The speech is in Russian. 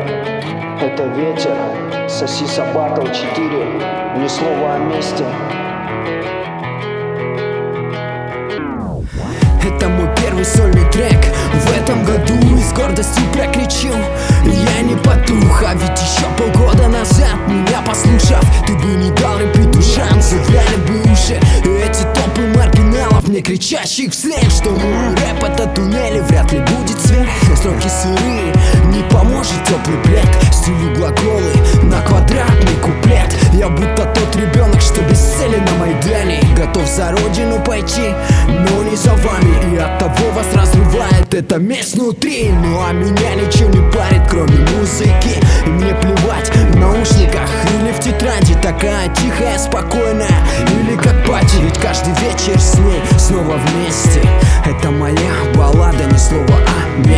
Это ветер, Сосиса Батл 4, ни слова о месте. Это мой первый сольный трек в этом году, и с гордостью прокричу: я не потух. А ведь еще полгода назад, меня послушав, ты бы не дал репиту шанс. Завяли бы уши эти толпы маргиналов, мне кричащих вслед, что рэп это туннели, вряд ли будет свет. Строки сырые, не поможет теплый плед. Стилю глаголы на квадратный куплет. Я будто тот ребенок, что без цели на Майдане, готов за родину пойти, но не за вами. И от того вас разрывает эта месть внутри. Ну а меня ничего не парит, кроме музыки. И мне плевать, в наушниках или в тетради, такая тихая, спокойная, или как пати. Ведь каждый вечер с ней снова вместе. Это моя баллада, ни слова о месте.